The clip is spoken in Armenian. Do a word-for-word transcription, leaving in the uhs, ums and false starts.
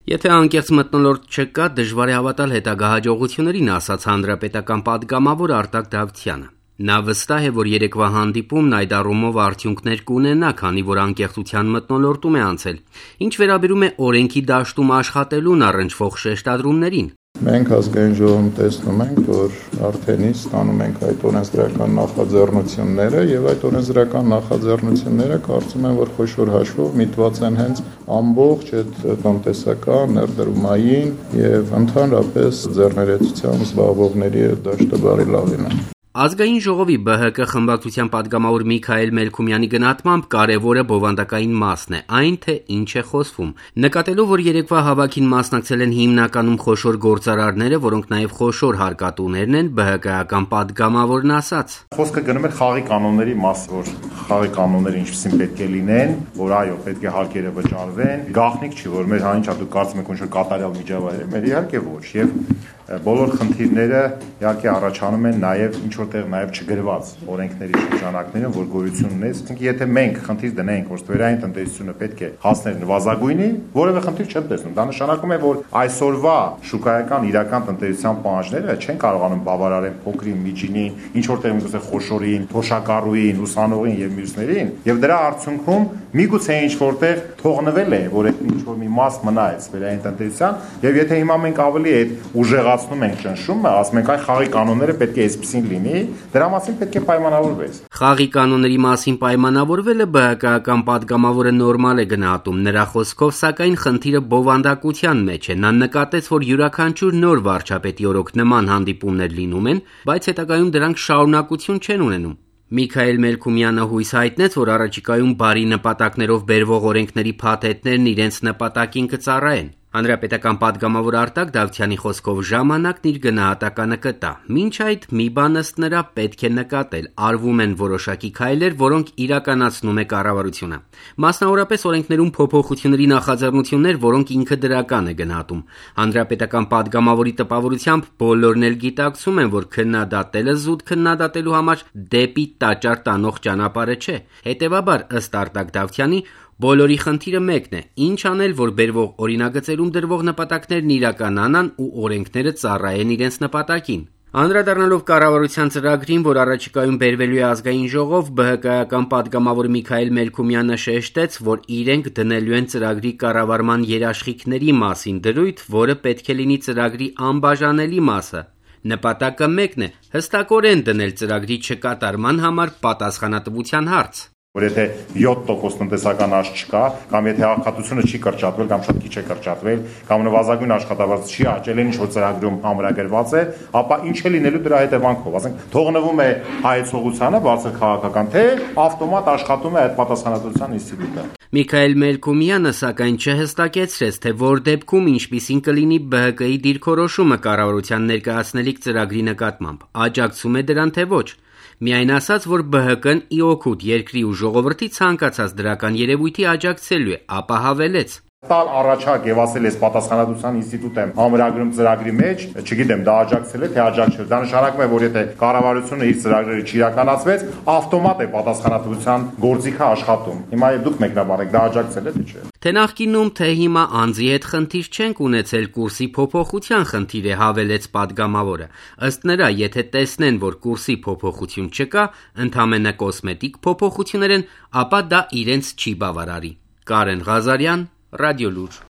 Եթե անկեղծ մթնոլորտ չկա, դժվար է հավատալ հետագա հաջողություններին, ասաց հանրապետական պատգամավոր Արտակ Դավթյանը։ Նա վստահ է, որ երեկվա հանդիպումն այդ առումով արդյունքներ կունենա, քանի որ անկեղծության մթնոլորտում է անցել։ Ինչ վերաբերում է օրենքի դաշտում աշխատելուն առնչվող շեշտադրումներին, Մենք ազգային ժողովում տեսնում ենք, որ արդեն իսկ ստանում ենք այդ օրենսդրական նախաձեռնությունները եւ այդ օրենսդրական նախաձեռնությունները կարծում եմ, որ խոշոր հաշվով միտված են հենց ամբողջ այդ տնտեսական, ներդրումային եւ ընդհանրապես ձեռներեցությամբ զբաղվողների դաշտը բարելավելն է։ Ազգային ժողովի Բ Հ Կ խմբակցության պատգամավոր Միքայել Մելքումյանի գնահատմամբ կարևորը բովանդակային մասն է, այն թե ինչ է խոսվում։ Նկատելով, որ երեկվա հավաքին մասնակցել են հիմնականում խոշոր գործարարները, որոնք նաև խոշոր հարկատուներն են, Բ Հ Կ-ական պատգամավորն ասաց. Խոսքը գնում է խաղի կանոնների մասին, որ խաղի կանոնները ինչպեսին պետք է լինեն, որ այո, պետք է հարկերը վճարվեն։ Գաղտնիք չի, որ մեր հանիչա դուք կարծում եք ինչ-որ կատարյալ միջավայր է, մեր իհարկե ոչ, եւ բոլոր խնդիրները իհարկե առաջանում են նաև ինչ որտեղ նաև չգրված օրենքների շրջանակներում, որ գոյություն ունի, ասենք եթե մենք խնդիր դնենք, որ ստվերային տնտեսությունը պետք է հասներ նվազագույնի, որևէ խնդիր չեմ տեսնում։ Դա նշանակում է, որ այսօրվա շուկայական իրական տնտեսության պահանջները չեն կարողանում բավարարել փոքրին, միջինին, ինչ որտեղ միգուցե խոշորին, թոշակառուին, ուսանողին եւ մյուսներին, եւ դրա արդյունքում միգուցե ինչ որտեղ թողնվել է, որ այդ ինչ որ մի մաս մնա այդ ստվերային տնտեսության, եւ եթե հիմա մենք ավելի այդ ուժեղացնում ենք ճնշումը, ասում ենք այ խաղի կանոնները պետք է այսպեսին լինի, դրա մասին պետք է պայմանավորվես։ Խաղի կանոնների մասին պայմանավորվելը Բ Հ Կ-ական պատգամավորը նորմալ է գնահատում, նրա խոսքով, սակայն խնդիրը բովանդակության մեջ է։ Նա նկատեց, որ յուրաքանչյուր նոր վարչապետի օրոք նման հանդիպումներ լինում են, բայց հետագայում դրանք շարունակություն չեն ունենում։ Միքայել Մելքումյանը հույս հայտնեց, որ առաջիկայում բարի նպատակներով բերվող օրենքների փաթեթներն իրենց նպատակին կծառայեն։ Հանրապետական պատգամավոր Արտակ Դավթյանի խոսքով ժամանակն իր գնահատականը կտա։ Մինչ այդ մի բան ըստ նրա պետք է նկատել, արվում են որոշակի քայլեր, որոնք իրականացնում է կառավարությունը։ Մասնավորապես օրենքներում փոփոխությունների նախաձեռնություններ, որոնք ինքը դրական է գնահատում։ Հանրապետական պատգամավորի տպավորությամբ բոլորն էլ գիտակցում են, որ քննադատելը զուտ քննադատելու համար դեպի տաճար տանող ճանապարհը չէ։ Հետևաբար, ըստ Արտակ Դավթյանի, բոլորի խնդիրը մեկն է՝ ինչ անել, որ բերվող օրինագծերում դրվող նպատակներն իրականանան ու օրենքները ծառայեն իրենց նպատակին։ Անդրադառնալով կառավարության ծրագրին, որ առաջիկայում բերվելու է ազգային ժողով, Բ Հ Կ-ական պատգամավոր Միքայել Մելքումյանը շեշտեց, որ իրենք դնելու են ծրագրի կառավարման երաշխիքների մասին դրույթ, որը պետք է լինի ծրագրի անբաժանելի մասը։ Նպատակը մեկն է՝ հստակորեն դնել ծրագրի չկատարման համար պատասխանատվության հարց։ Որ եթե յոթ տոկոս տնտեսական աճ չկա, կամ եթե աղքատությունը չի կրճատվել, կամ շատ քիչ է կրճատվել, կամ նվազագույն աշխատավարձ չի աճել, ինչ որ ծրագրում ամրագրված է, ապա ինչ է լինելու դրա հետևանքով, ասենք, թողնվում է հայեցողությանը բարձր քաղաքական, թե ավտոմատ աշխատում է այդ պատասխանատվության ինստիտուտը։ Միքայել Մելքումյանը սակայն չհստակեցրեց, թե որ դեպքում ինչպիսին կլինի Բ Հ Կ-ի դիրքորոշումը կառավարության ներկայացնելիք ծրագրի նկատմամբ, աջակցում է դրան թե ոչ։ Միայն ասաց, որ Բ Հ Կ-ն ի օգուտ երկրի ու ժողովրդի ցանկացած դրական երևույթի աջակցելու է, ապա հավելեց. Տալ առաջակ եւ ասել ես պատասխանատվության ինստիտուտ եմ ամրագրում ծրագրի մեջ, չգիտեմ դա աջակցել է թե աջակցել։ Դա նշանակում է, որ եթե կառավարությունը իր ծրագրերը չիրականացվեց, ավտոմատ է պատասխանատվության գործիքը աշխատում։ Հիմա եւ դուք մեկնաբանեք, դա աջակցել է թե չէ։ Թե նախկինում, թե հիմա անձի հետ խնդիր չենք ունեցել, կուրսի փոփոխության խնդիր է, հավելեց պատգամավորը։ Ըստ նրա, եթե տեսնեն, որ կուրսի փոփոխություն չկա, ընդամենը կոսմետիկ փոփոխություններ են, ապա դա իրենց չի բավարարի։ Կարեն Ղազարյան, Ռադիոլուր։